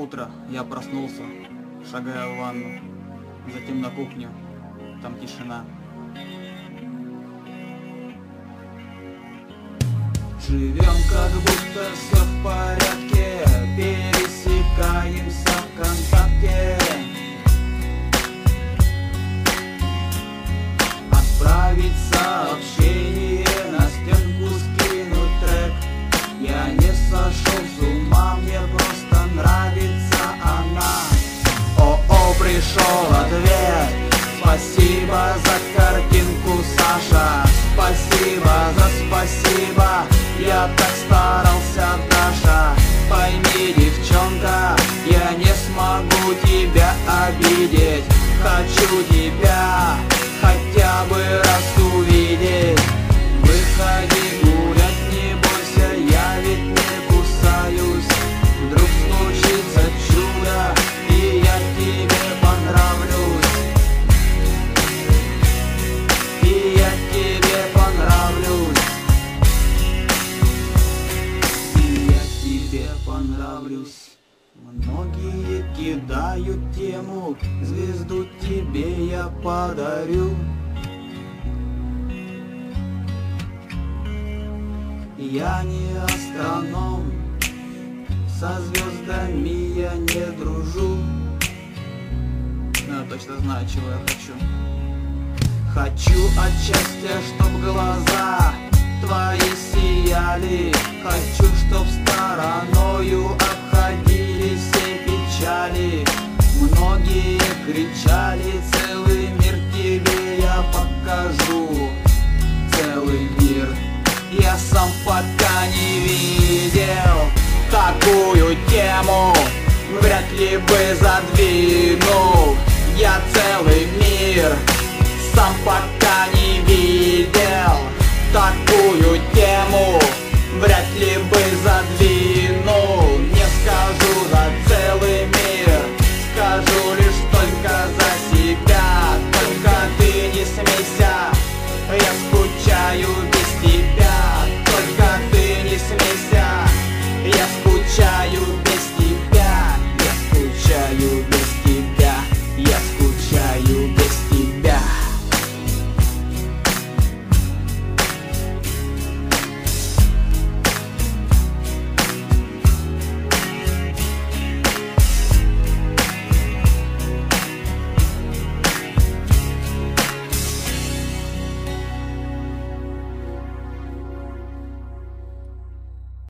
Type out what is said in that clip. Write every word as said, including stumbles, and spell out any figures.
Утро, я проснулся, шагая в ванну, затем на кухню, там тишина. Живем, как будто все в порядке, пересекаемся ВКонтакте. Отправить сообщение, на стенку скинуть трек. Я не сошел с ума, мне просто нравится она. О-о, пришел ответ. Спасибо за картинку, Саша. Спасибо за спасибо. Я так старался, Даша. Пойми, девчонка, я не смогу тебя обидеть. Хочу тебя хотя бы раз увидеть. Выходи гулять, не бойся, я ведь не кусаюсь. Вдруг случится чудо, и я тебе понравлюсь. И я тебе понравлюсь. И я тебе понравлюсь. Многие кидают тему, звезду тебе я подарю. Я не астроном, со звездами я не дружу. Но я точно знаю, чего я хочу. Хочу от счастья, чтоб глаза твои сияли. Хочу, чтоб стороною обходили все печали. Многие кричали, целый мир тебе я покажу. Целый мир я сам пока не видел. Такую тему вряд ли бы задвинул. Я целый мир сам пока не видел. Так